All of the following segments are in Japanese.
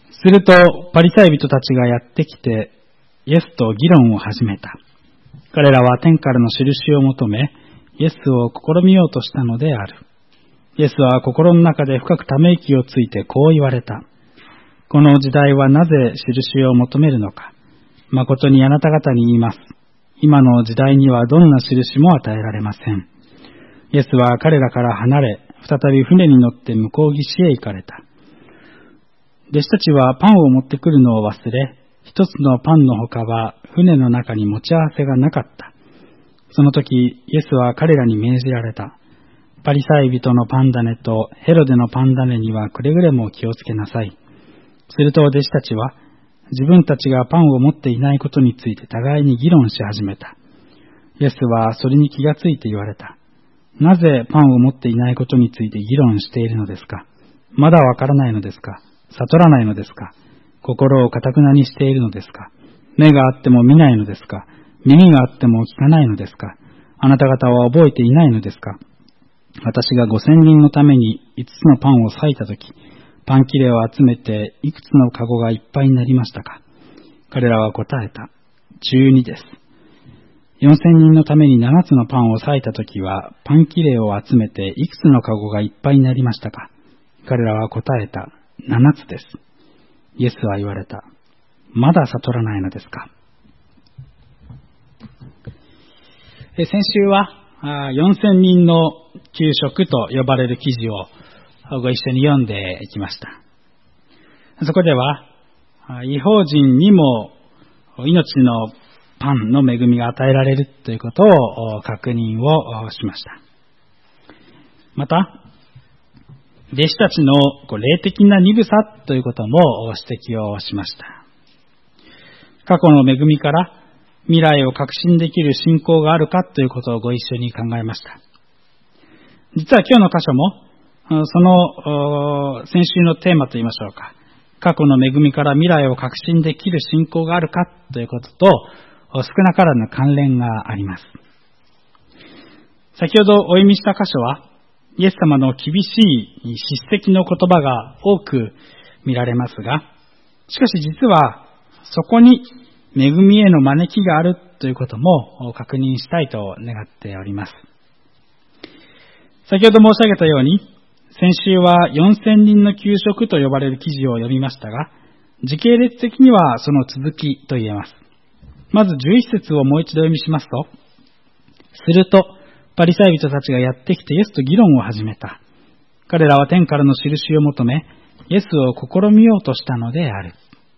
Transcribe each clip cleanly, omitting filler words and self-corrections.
するとパリサイ人たちがやってきてイエスと議論を始めた。彼らは天からの印を求め、イエスを試みようとしたのである。イエスは心の中で深くため息をついてこう言われた。この時代はなぜ印を求めるのか。誠にあなた方に言います。今の時代にはどんな印も与えられません。イエスは彼らから離れ、再び船に乗って向こう岸へ行かれた。弟子たちはパンを持ってくるのを忘れ、一つのパンのほかは船の中に持ち合わせがなかった。その時、イエスは彼らに命じられた。パリサイ人のパン種とヘロデのパン種にはくれぐれも気をつけなさい。すると弟子たちは、自分たちがパンを持っていないことについて互いに議論し始めた。イエスはそれに気がついて言われた。なぜパンを持っていないことについて議論しているのですか。まだわからないのですか。悟らないのですか。心を堅くなにしているのですか。目があっても見ないのですか。耳があっても聞かないのですか。あなた方は覚えていないのですか。私が5000人のために5つのパンを裂いたとき、パン切れを集めていくつのカゴがいっぱいになりましたか。彼らは答えた。12です。4000人のために7つのパンを裂いたときは、パン切れを集めていくつのカゴがいっぱいになりましたか。彼らは答えた。7つです。イエスは言われた。まだ悟らないのですか。先週は4000人の給食と呼ばれる記事をご一緒に読んできました。そこでは異邦人にも命のパンの恵みが与えられるということを確認をしました。また弟子たちの霊的な鈍さということも指摘をしました。過去の恵みから未来を確信できる信仰があるかということをご一緒に考えました。実は今日の箇所もその先週のテーマといいましょうか、過去の恵みから未来を確信できる信仰があるかということと少なからぬ関連があります。先ほどお読みした箇所はイエス様の厳しい叱責の言葉が多く見られますが、しかし実はそこに恵みへの招きがあるということも確認したいと願っております。先ほど申し上げたように、先週は4000人の給食と呼ばれる記事を読みましたが、時系列的にはその続きと言えます。まず11節をもう一度読みしますと、するとパリサイ人たちがやってきてイエスと議論を始めた。彼らは天からの印を求め、イエスを試みようとしたのである。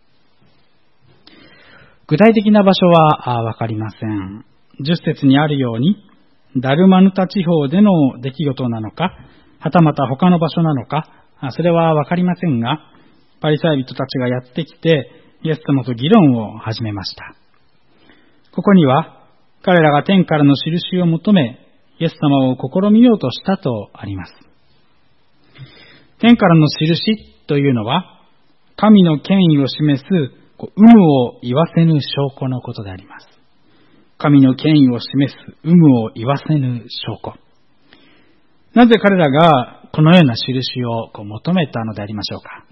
具体的な場所はわかりません。10節にあるように、ダルマヌタ地方での出来事なのか、はたまた他の場所なのか、それはわかりませんが、パリサイ人たちがやってきて、イエス様と議論を始めました。ここには、彼らが天からの印を求め、イエス様を試みようとしたとあります。天からの印というのは、神の権威を示す有無を言わせぬ証拠のことであります。神の権威を示す有無を言わせぬ証拠。なぜ彼らがこのような印を求めたのでありましょうか。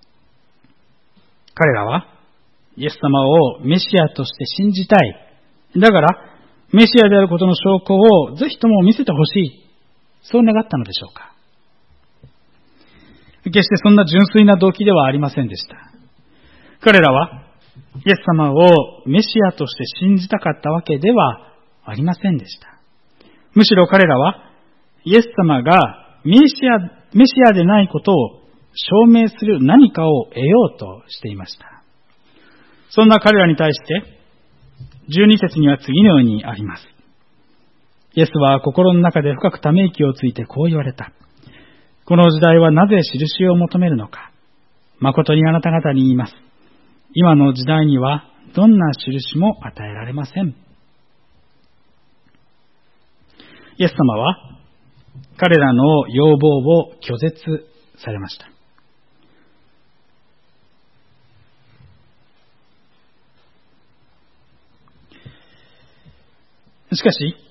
彼らはイエス様をメシアとして信じたい。だからメシアであることの証拠をぜひとも見せてほしい。そう願ったのでしょうか。決してそんな純粋な動機ではありませんでした。彼らはイエス様をメシアとして信じたかったわけではありませんでした。むしろ彼らはイエス様がメシアでないことを証明する何かを得ようとしていました。そんな彼らに対して12節には次のようにあります。イエスは心の中で深くため息をついてこう言われた。この時代はなぜ印を求めるのか。誠にあなた方に言います。今の時代にはどんな印も与えられません。イエス様は彼らの要望を拒絶されました。しかし、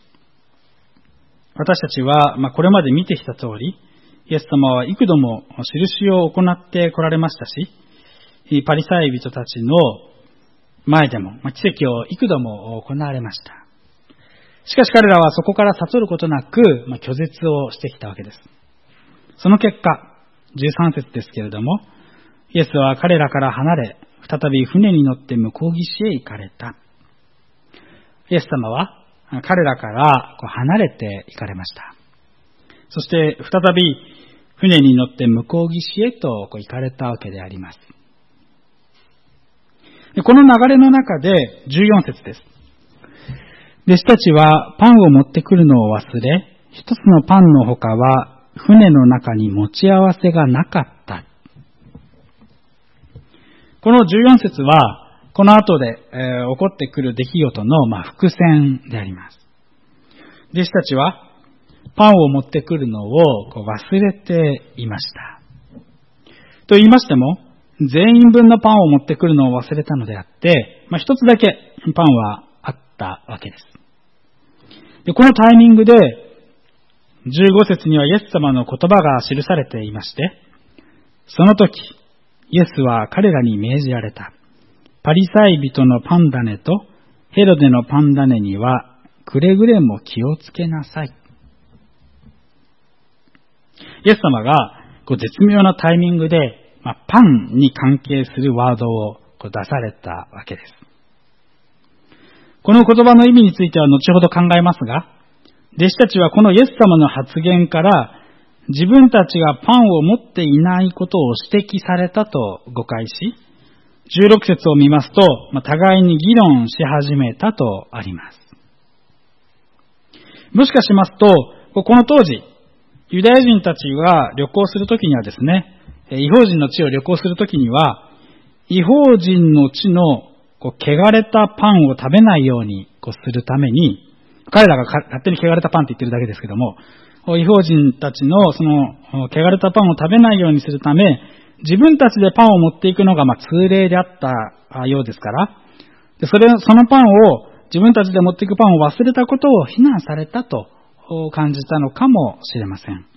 私たちはこれまで見てきた通り、イエス様は幾度も印を行って来られましたし、 パリサイ人たちの前でも奇跡を幾度も行われました。しかし彼らはそこから悟ることなく拒絶をしてきたわけです。その結果、13節ですけれども、イエスは彼らから離れ、再び船に乗って向こう岸へ行かれた。イエス様は彼らから離れて行かれました。そして再び船に乗って向こう岸へと行かれたわけであります。この流れの中で14節です。弟子たちはパンを持ってくるのを忘れ、一つのパンの他は船の中に持ち合わせがなかった。この14節は、この後で、起こってくる出来事の、伏線であります。弟子たちはパンを持ってくるのを忘れていました。と言いましても、全員分のパンを持ってくるのを忘れたのであって、一つだけパンはあったわけです。で、このタイミングで、15節にはイエス様の言葉が記されていまして、その時、イエスは彼らに命じられた。パリサイ人のパン種とヘロデのパン種にはくれぐれも気をつけなさい。イエス様が絶妙なタイミングで、パンに関係するワードを出されたわけです。この言葉の意味については後ほど考えますが、弟子たちはこのイエス様の発言から自分たちがパンを持っていないことを指摘されたと誤解し、16節を見ますと、互いに議論し始めたとあります。もしかしますと、この当時、ユダヤ人たちが旅行するときにはですね、異邦人の地を旅行するときには、異邦人の地の汚れたパンを食べないようにするために、彼らが勝手に汚れたパンって言ってるだけですけども、異邦人たちのその汚れたパンを食べないようにするため、自分たちでパンを持っていくのが通例であったようですから、そのパンを自分たちで持っていくパンを忘れたことを非難されたと感じたのかもしれません。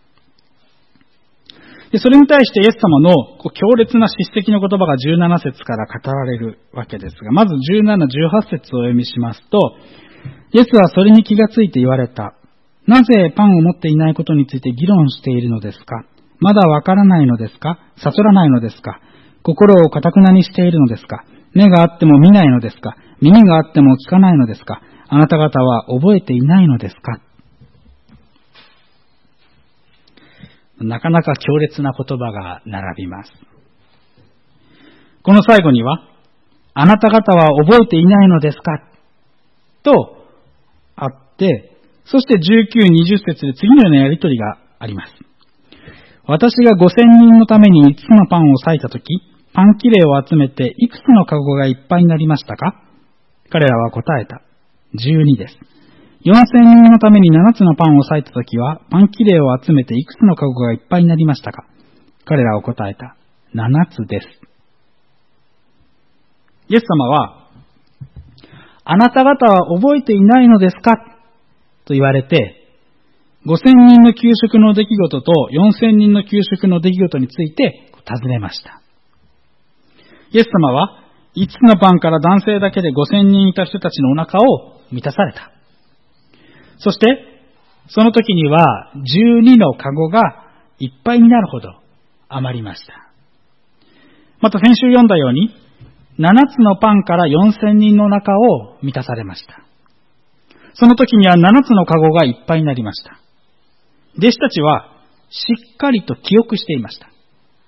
それに対してイエス様の強烈な叱責の言葉が17節から語られるわけですが、まず17、18節をお読みしますと、イエスはそれに気がついて言われた。なぜパンを持っていないことについて議論しているのですか？まだわからないのですか？悟らないのですか？心を堅くなにしているのですか？目があっても見ないのですか？耳があっても聞かないのですか？あなた方は覚えていないのですか？なかなか強烈な言葉が並びます。この最後には、あなた方は覚えていないのですかとあって、そして19、20節で次のようなやりとりがあります。私が5000人のために5つのパンを裂いたとき、パン切れを集めていくつのカゴがいっぱいになりましたか？彼らは答えた。12です。4000人のために7つのパンを裂いたときは、パン切れを集めていくつのカゴがいっぱいになりましたか？彼らは答えた。7つです。イエス様は、あなた方は覚えていないのですかと言われて、5000人の給食の出来事と4000人の給食の出来事について尋ねました。イエス様は5つのパンから男性だけで5000人いた人たちのお腹を満たされた。そして、その時には12のカゴがいっぱいになるほど余りました。また先週読んだように、7つのパンから4000人のお腹を満たされました。その時には7つのカゴがいっぱいになりました。弟子たちはしっかりと記憶していました。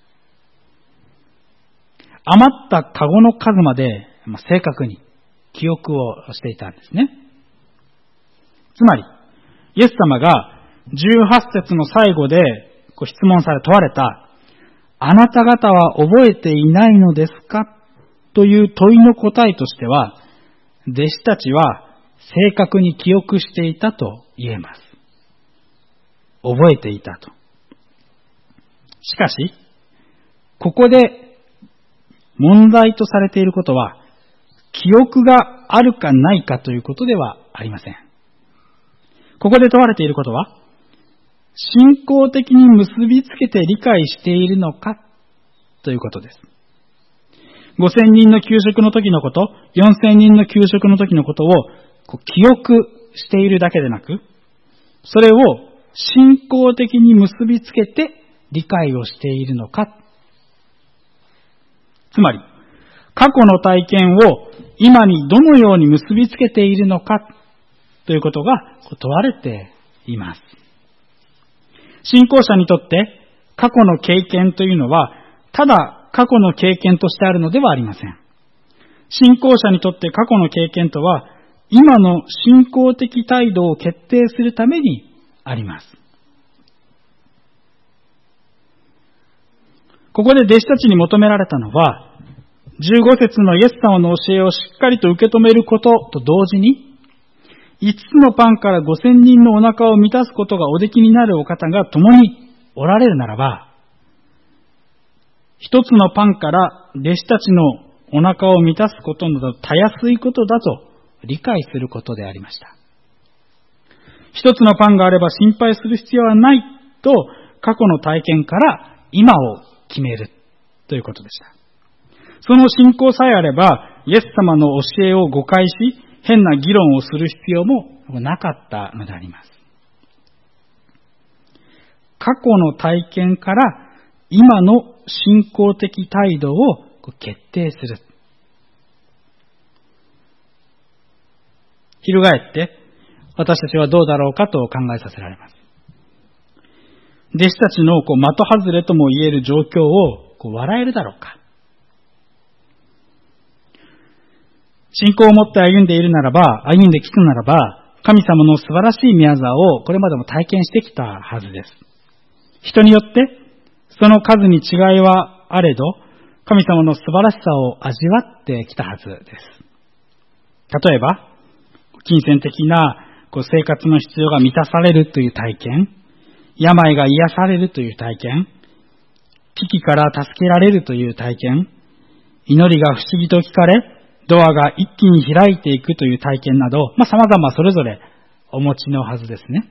余ったカゴの数まで正確に記憶をしていたんですね。つまり、イエス様が18節の最後で質問され問われた、あなた方は覚えていないのですかという問いの答えとしては、弟子たちは正確に記憶していたと言えます。覚えていたと。しかし、ここで問題とされていることは、記憶があるかないかということではありません。ここで問われていることは、信仰的に結びつけて理解しているのかということです。 5000人の給食の時のこと、4000人の給食の時のことを記憶しているだけでなく、それを信仰的に結びつけて理解をしているのか。つまり、過去の体験を今にどのように結びつけているのかということが問われています。信仰者にとって過去の経験というのは、ただ過去の経験としてあるのではありません。信仰者にとって過去の経験とは、今の信仰的態度を決定するためにあります。ここで弟子たちに求められたのは、15節のイエス様の教えをしっかりと受け止めることと同時に、5つのパンから5000人のお腹を満たすことがおできになるお方が共におられるならば、1つのパンから弟子たちのお腹を満たすことなどたやすいことだと理解することでありました。1つのパンがあれば心配する必要はないと過去の体験から今を決めるということでした。その信仰さえあれば、イエス様の教えを誤解し、変な議論をする必要もなかったのであります。過去の体験から今の信仰的態度を決定する。翻って私たちはどうだろうかと考えさせられます。弟子たちの的外れとも言える状況を笑えるだろうか。信仰を持って歩んでいるならば、歩んできたならば、神様の素晴らしい宮沢をこれまでも体験してきたはずです。人によってその数に違いはあれど、神様の素晴らしさを味わってきたはずです。例えば、金銭的な生活の必要が満たされるという体験、病が癒されるという体験、危機から助けられるという体験、祈りが不思議と聞かれ、ドアが一気に開いていくという体験など、様々それぞれお持ちのはずですね。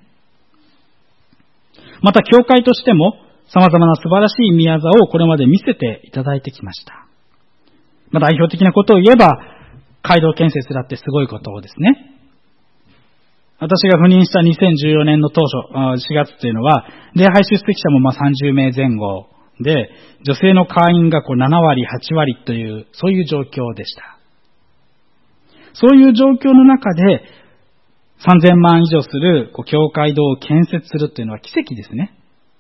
また、教会としても様々な素晴らしい宮沢をこれまで見せていただいてきました。代表的なことを言えば、街道建設だってすごいことですね。私が赴任した2014年の当初、4月というのは、礼拝出席者も30名前後で、女性の会員が7割、8割という、そういう状況でした。そういう状況の中で、3000万以上する教会堂を建設するというのは奇跡ですね。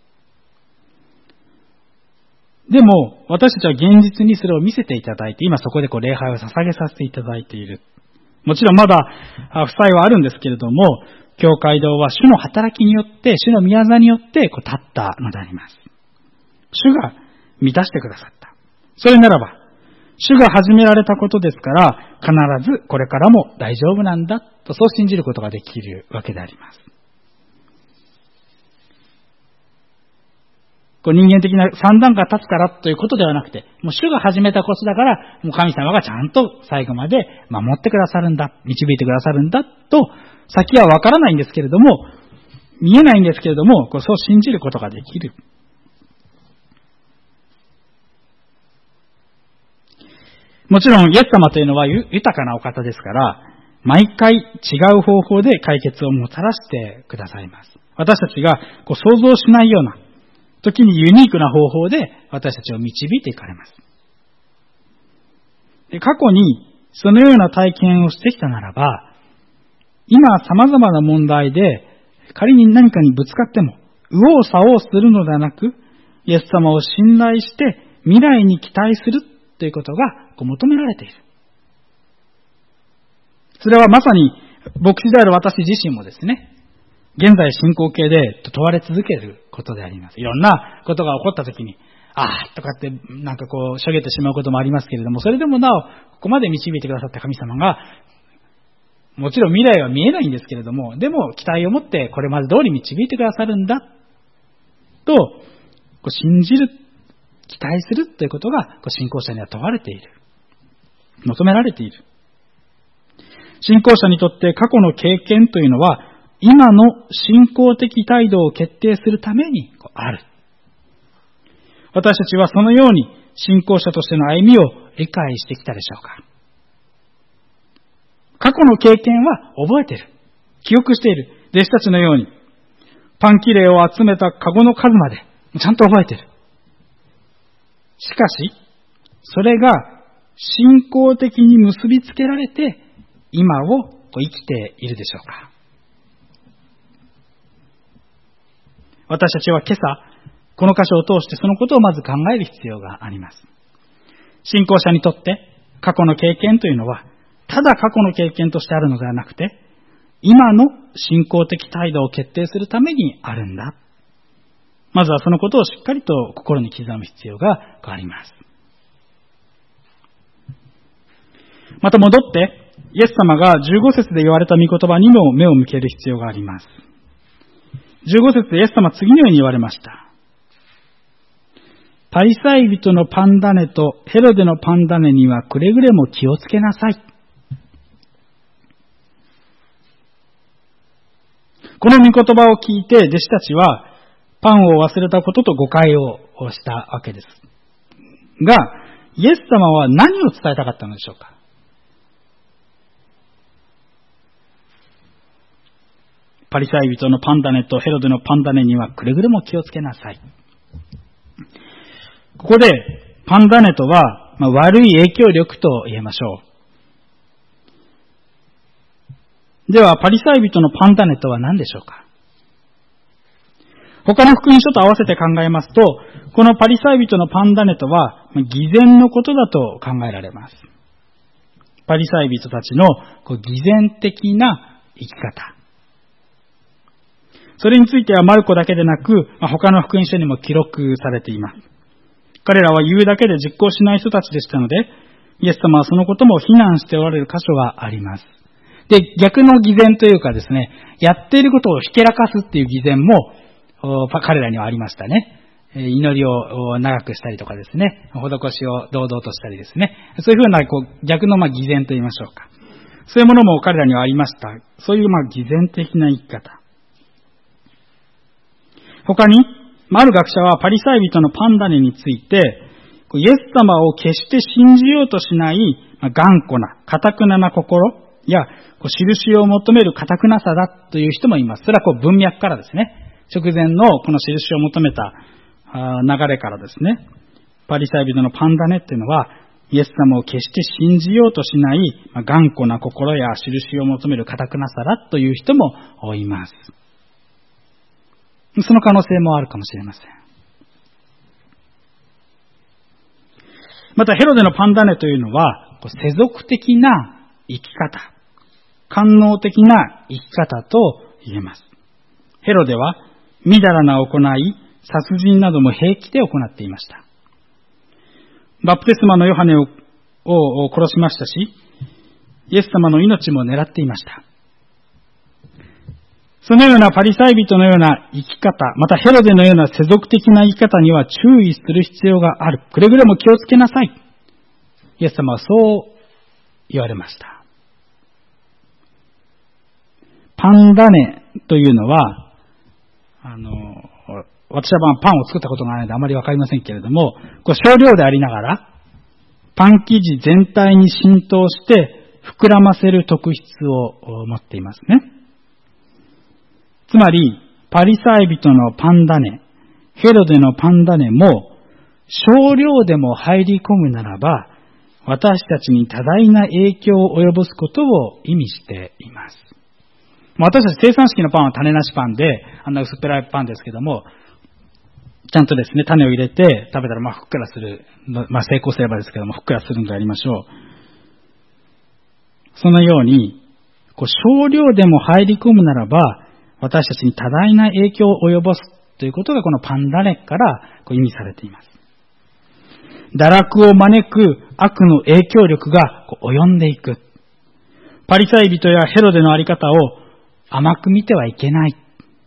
でも、私たちは現実にそれを見せていただいて、今そこで礼拝を捧げさせていただいている。もちろんまだ負債はあるんですけれども、教会堂は主の働きによって、主の宮座によって立ったのであります。主が満たしてくださった。それならば、主が始められたことですから、必ずこれからも大丈夫なんだと、そう信じることができるわけであります。人間的な算段が立つからということではなくて、もう主が始めたことだから、もう神様がちゃんと最後まで守ってくださるんだ、導いてくださるんだと、先はわからないんですけれども、見えないんですけれども、そう信じることができる。もちろん、イエス様というのは豊かなお方ですから、毎回違う方法で解決をもたらしてくださいます。私たちが想像しないような、時にユニークな方法で私たちを導いていかれます。で、過去にそのような体験をしてきたならば、今様々な問題で仮に何かにぶつかっても、右往左往するのではなく、イエス様を信頼して未来に期待するということが求められている。それはまさに牧師である私自身もですね、現在進行形で問われ続けることであります。いろんなことが起こったときに、とかってしょげてしまうこともありますけれども、それでもなお、ここまで導いてくださった神様が、もちろん未来は見えないんですけれども、でも期待を持ってこれまで通り導いてくださるんだ、と、信じる、期待するということが、信仰者には問われている。求められている。信仰者にとって過去の経験というのは、今の信仰的態度を決定するためにある。私たちはそのように信仰者としての歩みを理解してきたでしょうか。過去の経験は覚えている。記憶している。弟子たちのように、パン切れを集めたカゴの数までちゃんと覚えている。しかし、それが信仰的に結びつけられて、今を生きているでしょうか。私たちは今朝、この箇所を通してそのことをまず考える必要があります。信仰者にとって過去の経験というのは、ただ過去の経験としてあるのではなくて、今の信仰的態度を決定するためにあるんだ。まずはそのことをしっかりと心に刻む必要があります。また戻って、イエス様が15節で言われた御言葉にも目を向ける必要があります。15節でイエス様は次のように言われました。パリサイ人のパンダネとヘロデのパンダネにはくれぐれも気をつけなさい。この御言葉を聞いて弟子たちはパンを忘れたことと誤解をしたわけです。が、イエス様は何を伝えたかったのでしょうか。パリサイ人のパンダネとヘロデのパンダネにはくれぐれも気をつけなさい。ここでパンダネとは、悪い影響力と言えましょう。ではパリサイ人のパンダネとは何でしょうか。他の福音書と合わせて考えますと、このパリサイ人のパンダネとは偽善のことだと考えられます。パリサイ人たちの偽善的な生き方。それについてはマルコだけでなく、他の福音書にも記録されています。彼らは言うだけで実行しない人たちでしたので、イエス様はそのことも非難しておられる箇所があります。で、逆の偽善というかですね、やっていることをひけらかすっていう偽善も、彼らにはありましたね。祈りを長くしたりとかですね、施しを堂々としたりですね、そういうふうな逆の偽善と言いましょうか。そういうものも彼らにはありました。そういう偽善的な生き方。他に、ある学者はパリサイ人のパンダネについて、イエス様を決して信じようとしない頑固な、堅くな心や、印を求める堅くなさだという人もいます。それは文脈からですね、直前のこの印を求めた流れからですね、パリサイ人のパンダネっていうのは、イエス様を決して信じようとしない頑固な心や印を求める堅くなさだという人もいます。その可能性もあるかもしれません。またヘロデのパンダネというのは世俗的な生き方、官能的な生き方と言えます。ヘロデはみだらな行い、殺人なども平気で行っていました。バプテスマのヨハネを殺しましたし、イエス様の命も狙っていました。そのようなパリサイ人のような生き方、またヘロデのような世俗的な生き方には注意する必要がある。くれぐれも気をつけなさい。イエス様はそう言われました。パンダネというのは、私はパンを作ったことがないのであまりわかりませんけれども、少量でありながら、パン生地全体に浸透して膨らませる特質を持っていますね。つまり、パリサイ人のパンダネ、ヘロデのパンダネも、少量でも入り込むならば、私たちに多大な影響を及ぼすことを意味しています。私たち生産式のパンは種なしパンで、あんな薄っぺらいパンですけども、ちゃんとですね、種を入れて食べたらふっくらする。成功すればですけども、ふっくらするのでありましょう。そのように、少量でも入り込むならば、私たちに多大な影響を及ぼすということがこのパンダネから意味されています。堕落を招く悪の影響力が及んでいく。パリサイ人やヘロデのあり方を甘く見てはいけない。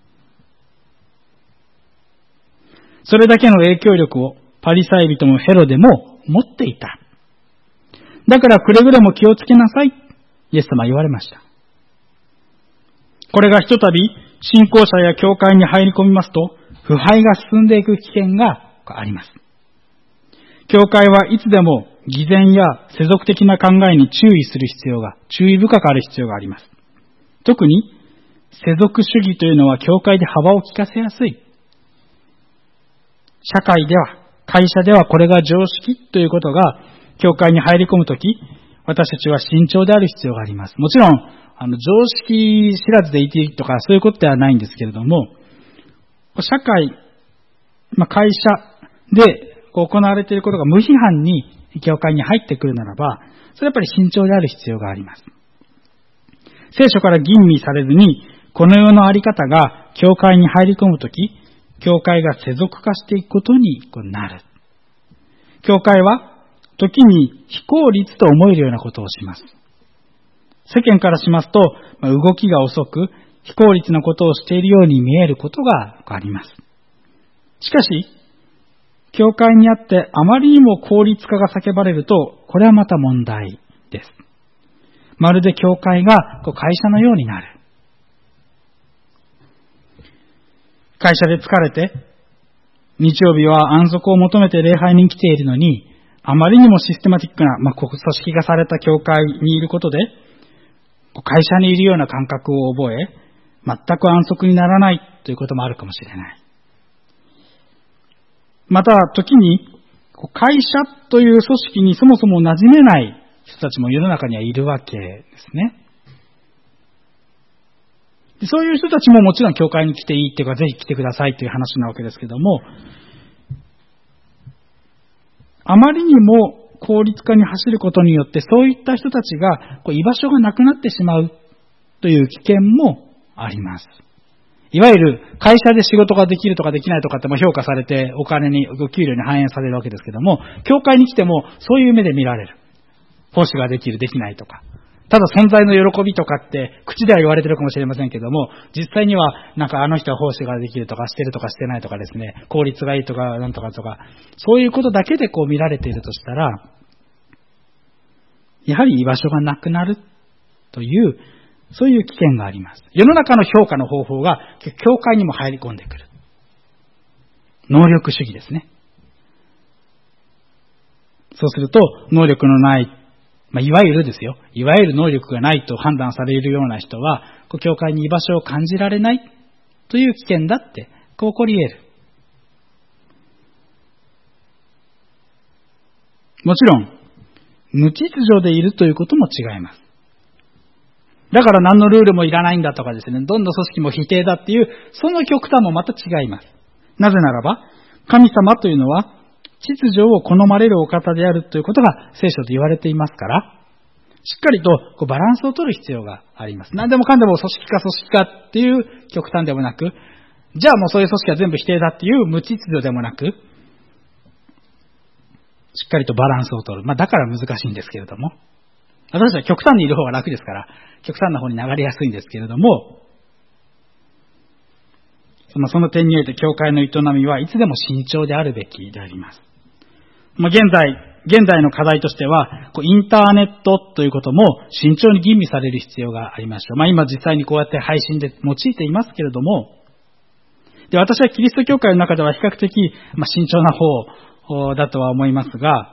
それだけの影響力をパリサイ人もヘロデも持っていた。だからくれぐれも気をつけなさい。イエス様は言われました。これがひとたび信仰者や教会に入り込みますと、腐敗が進んでいく危険があります。 教会はいつでも偽善や世俗的な考えに注意深くある必要があります。特に世俗主義というのは教会で幅を利かせやすい。社会では、会社ではこれが常識ということが教会に入り込むとき、私たちは慎重である必要があります。もちろん、常識知らずでいていいとかそういうことではないんですけれども、社会、会社で行われていることが無批判に教会に入ってくるならば、それはやっぱり慎重である必要があります。聖書から吟味されずに、この世のあり方が教会に入り込むとき、教会が世俗化していくことになる。教会は時に非効率と思えるようなことをします。世間からしますと、動きが遅く、非効率なことをしているように見えることがあります。しかし、教会にあってあまりにも効率化が叫ばれると、これはまた問題です。まるで教会が会社のようになる。会社で疲れて、日曜日は安息を求めて礼拝に来ているのに、あまりにもシステマティックな、組織化された教会にいることで、会社にいるような感覚を覚え、全く安息にならないということもあるかもしれない。また、時に、会社という組織にそもそも馴染めない人たちも世の中にはいるわけですね。そういう人たちももちろん教会に来ていいっていうか、ぜひ来てくださいという話なわけですけども、あまりにも効率化に走ることによって、そういった人たちが居場所がなくなってしまうという危険もあります。いわゆる会社で仕事ができるとかできないとかって評価されてお金に、お給料に反映されるわけですけども、教会に来てもそういう目で見られる。奉仕ができる、できないとか。ただ存在の喜びとかって口では言われてるかもしれませんけども、実際にはあの人は奉仕ができるとかしてるとかしてないとかですね、効率がいいとかなんとかとか、そういうことだけで見られているとしたら、やはり居場所がなくなるという、そういう危険があります。世の中の評価の方法が教会にも入り込んでくる。能力主義ですね。そうすると、能力のない、いわゆるですよ。いわゆる能力がないと判断されるような人は、教会に居場所を感じられないという危険だって、起こり得る。もちろん、無秩序でいるということも違います。だから何のルールもいらないんだとかですね、どんな組織も否定だっていう、その極端もまた違います。なぜならば、神様というのは、秩序を好まれるお方であるということが聖書で言われていますから、しっかりとバランスを取る必要があります。何でもかんでも組織化っていう極端でもなく、じゃあもうそういう組織は全部否定だっていう無秩序でもなく、しっかりとバランスを取る。だから難しいんですけれども、私たちは極端にいる方が楽ですから、極端な方に流れやすいんですけれども、その点において教会の営みはいつでも慎重であるべきであります。現在の課題としては、インターネットということも慎重に吟味される必要がありましょう。今実際にこうやって配信で用いていますけれども、で、私はキリスト教会の中では比較的、慎重な方だとは思いますが、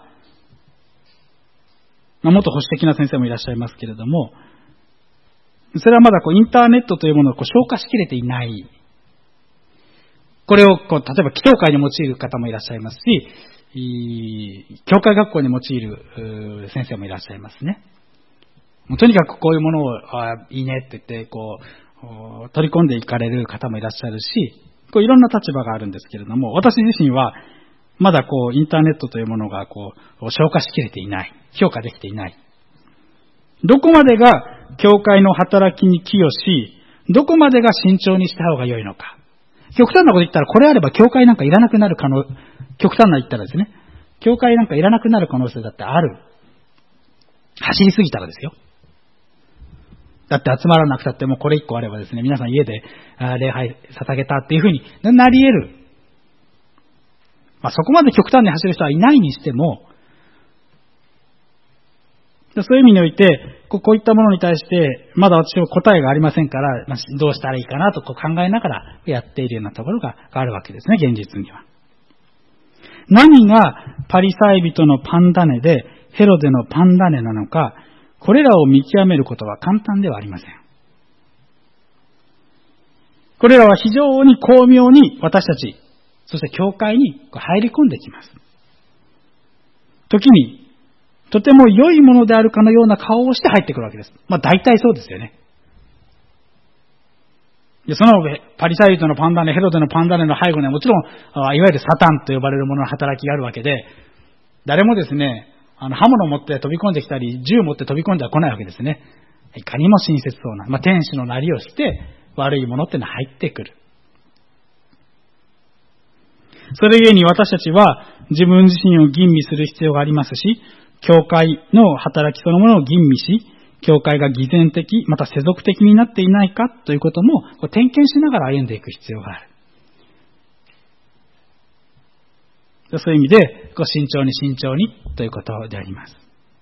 元保守的な先生もいらっしゃいますけれども、それはまだインターネットというものを消化しきれていない。これを例えば祈祷会に用いる方もいらっしゃいますし、教会学校に用いる先生もいらっしゃいますね。とにかくこういうものをいいねって言って取り込んでいかれる方もいらっしゃるし、いろんな立場があるんですけれども、私自身はまだインターネットというものが消化しきれていない、評価できていない。どこまでが教会の働きに寄与し、どこまでが慎重にした方が良いのか。極端なこと言ったら、これあれば教会なんかいらなくなる極端な言ったらですね、教会なんかいらなくなる可能性だってある。走りすぎたらですよ。だって集まらなくたってもうこれ一個あればですね、皆さん家で礼拝捧げたっていうふうになり得る。そこまで極端に走る人はいないにしても、そういう意味において、こういったものに対して、まだ私は答えがありませんから、どうしたらいいかなと考えながらやっているようなところがあるわけですね、現実には。 何がパリサイ人のパン種でヘロデのパン種なのか、これらを見極めることは簡単ではありません。これらは非常に巧妙に私たち、そして教会に入り込んできます。時に、とても良いものであるかのような顔をして入ってくるわけです。大体そうですよね。で、そのパリサイ人のパン種、ヘロデのパン種の背後にはもちろん、いわゆるサタンと呼ばれるものの働きがあるわけで、誰もですね、刃物を持って飛び込んできたり、銃を持って飛び込んでは来ないわけですね。いかにも親切そうな、天使のなりをして、悪いものってのは入ってくる。それゆえに私たちは自分自身を吟味する必要がありますし、教会の働きそのものを吟味し、教会が偽善的、また世俗的になっていないかということも点検しながら歩んでいく必要がある。そういう意味で、慎重にということであります。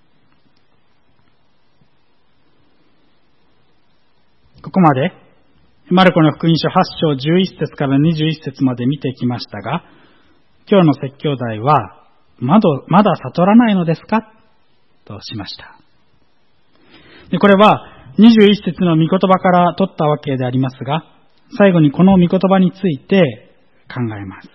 ここまで、マルコの福音書8章11節から21節まで見てきましたが、今日の説教題は、まだ悟らないのですかとしました。で、これは21節の御言葉から取ったわけでありますが、最後にこの御言葉について考えます。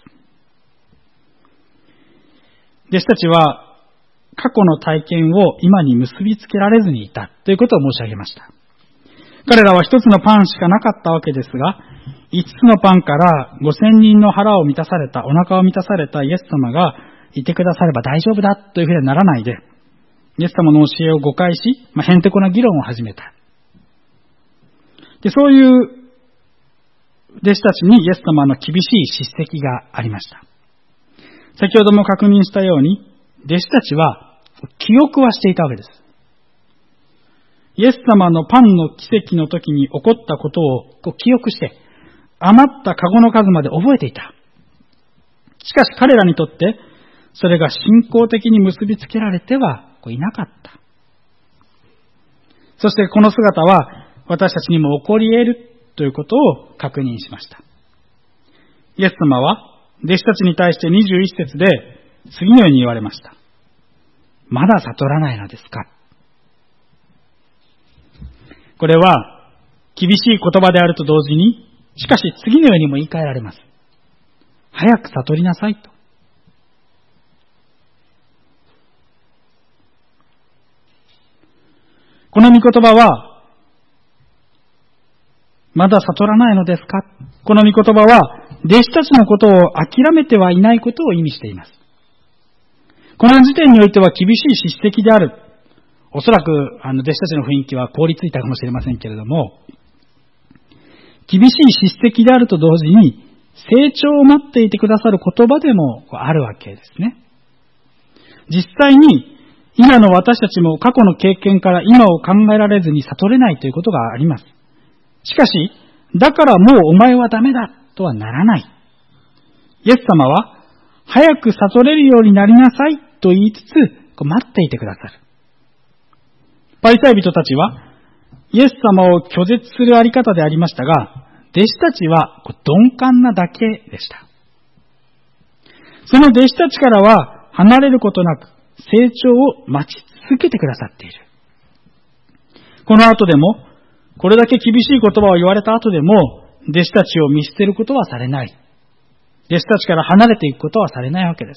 弟子たちは過去の体験を今に結びつけられずにいたということを申し上げました。彼らは一つのパンしかなかったわけですが、5つのパンから5000人の腹を満たされた、お腹を満たされたイエス様がいてくだされば大丈夫だというふうにはならないで、イエス様の教えを誤解し、へんてこな議論を始めた。で、そういう弟子たちにイエス様の厳しい叱責がありました。先ほども確認したように、弟子たちは記憶はしていたわけです。イエス様のパンの奇跡の時に起こったことを記憶して、余ったカゴの数まで覚えていた。しかし彼らにとって、それが信仰的に結びつけられてはいなかった。そしてこの姿は私たちにも起こり得るということを確認しました。イエス様は弟子たちに対して21節で次のように言われました。まだ悟らないのですか？これは厳しい言葉であると同時に、しかし次のようにも言い換えられます。早く悟りなさいと。この御言葉は、まだ悟らないのですか？この御言葉は、弟子たちのことを諦めてはいないことを意味しています。この時点においては厳しい叱責である。おそらく、弟子たちの雰囲気は凍りついたかもしれませんけれども、厳しい叱責であると同時に、成長を待っていてくださる言葉でもあるわけですね。実際に、今の私たちも過去の経験から今を考えられずに悟れないということがあります。しかし、だからもうお前はダメだとはならない。イエス様は、早く悟れるようになりなさいと言いつつ、待っていてくださる。パリサイ人たちは、イエス様を拒絶するあり方でありましたが、弟子たちは鈍感なだけでした。その弟子たちからは離れることなく成長を待ち続けてくださっている。この後でも、これだけ厳しい言葉を言われた後でも、弟子たちを見捨てることはされない。弟子たちから離れていくことはされないわけです。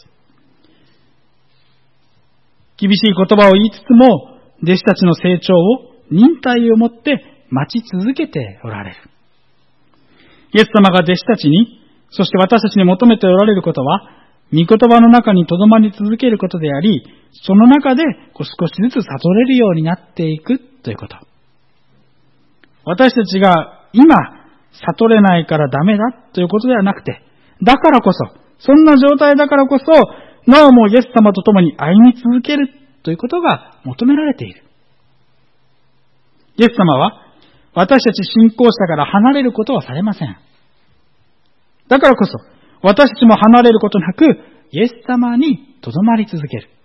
厳しい言葉を言いつつも、弟子たちの成長を忍耐をもって待ち続けておられる。イエス様が弟子たちに、そして私たちに求めておられることは、御言葉の中に留まり続けることであり、その中で少しずつ悟れるようになっていくということ。私たちが今悟れないからダメだということではなくて、だからこそ、そんな状態だからこそ、なおもイエス様と共に歩み続けるということが求められている。イエス様は、私たち信仰者から離れることはされません。だからこそ、私たちも離れることなく、イエス様にとどまり続ける。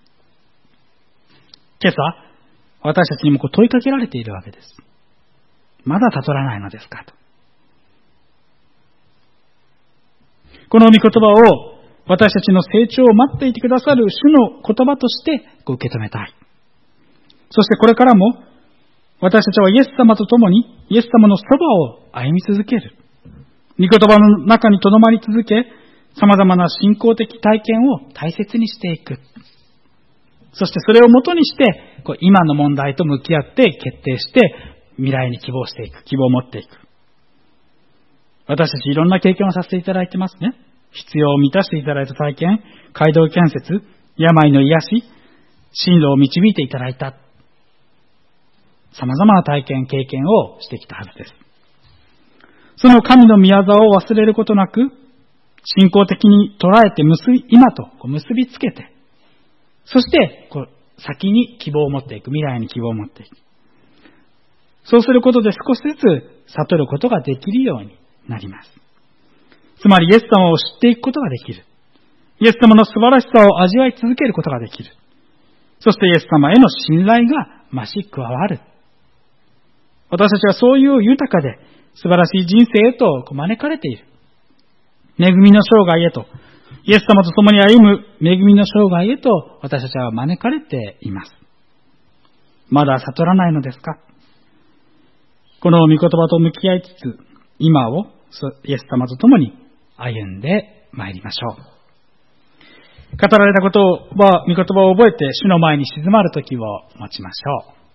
今朝、私たちにも問いかけられているわけです。まだ悟らないのですかと。この御言葉を私たちの成長を待っていてくださる主の言葉として受け止めたい。そしてこれからも私たちはイエス様と共にイエス様のそばを歩み続ける。御言葉の中に留まり続け、様々な信仰的体験を大切にしていく。そしてそれをもとにして、今の問題と向き合って決定して、未来に希望していく。希望を持っていく。私たちいろんな経験をさせていただいてますね。必要を満たしていただいた体験、街道建設、病の癒し、進路を導いていただいた。様々な体験、経験をしてきたはずです。その神の御業を忘れることなく、信仰的に捉えて今と結びつけて、そして先に希望を持っていく、未来に希望を持っていく。そうすることで少しずつ悟ることができるようになります。つまりイエス様を知っていくことができる。イエス様の素晴らしさを味わい続けることができる。そしてイエス様への信頼が増し加わる。私たちはそういう豊かで素晴らしい人生へと招かれている。恵みの生涯へと、イエス様と共に歩む恵みの生涯へと私たちは招かれています。まだ悟らないのですか？この御言葉と向き合いつつ、今をイエス様と共に歩んでまいりましょう。語られたことは、御言葉を覚えて主の前に静まる時を持ちましょう。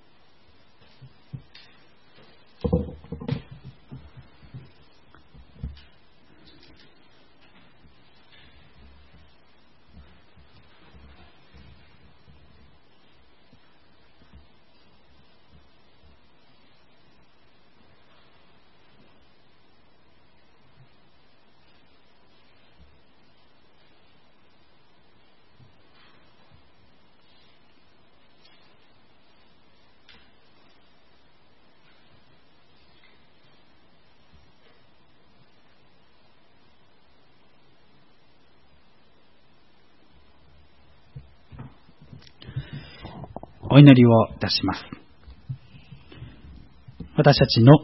お祈りをいたします。私たちの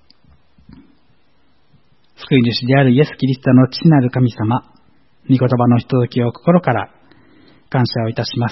救い主であるイエス・キリストの父なる神様、御言葉のひとときを心から感謝をいたします。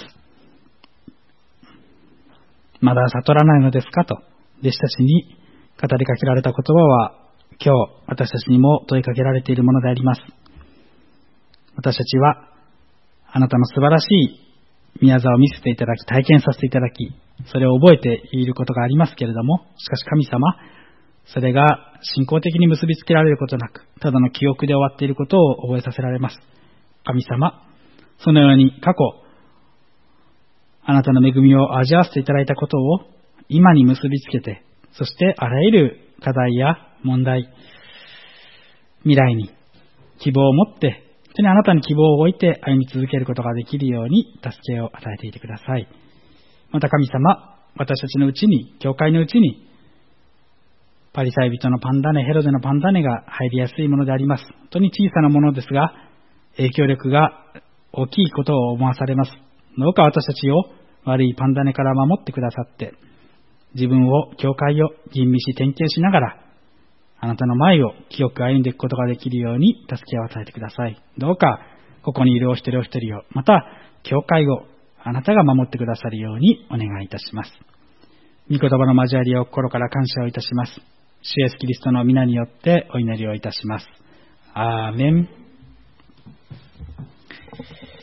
まだ悟らないのですかと弟子たちに語りかけられた言葉は、今日私たちにも問いかけられているものであります。私たちはあなたの素晴らしい宮沢を見せていただき、体験させていただき、それを覚えていることがありますけれども、しかし神様、それが信仰的に結びつけられることなく、ただの記憶で終わっていることを覚えさせられます。神様、そのように過去、あなたの恵みを味わわせていただいたことを今に結びつけて、そしてあらゆる課題や問題、未来に希望を持って、本当にあなたに希望を置いて歩み続けることができるように助けを与えていてください。また神様、私たちのうちに、教会のうちに、パリサイ人のパンダネ、ヘロデのパンダネが入りやすいものであります。本当に小さなものですが、影響力が大きいことを思わされます。どうか私たちを悪いパンダネから守ってくださって、自分を、教会を吟味し点検しながら、あなたの前を清く歩んでいくことができるように助けを与えてください。どうか、ここにいるお一人お一人を、また、教会をあなたが守ってくださるようにお願いいたします。御言葉の交わりを心から感謝をいたします。主イエスキリストの皆によってお祈りをいたします。アーメン。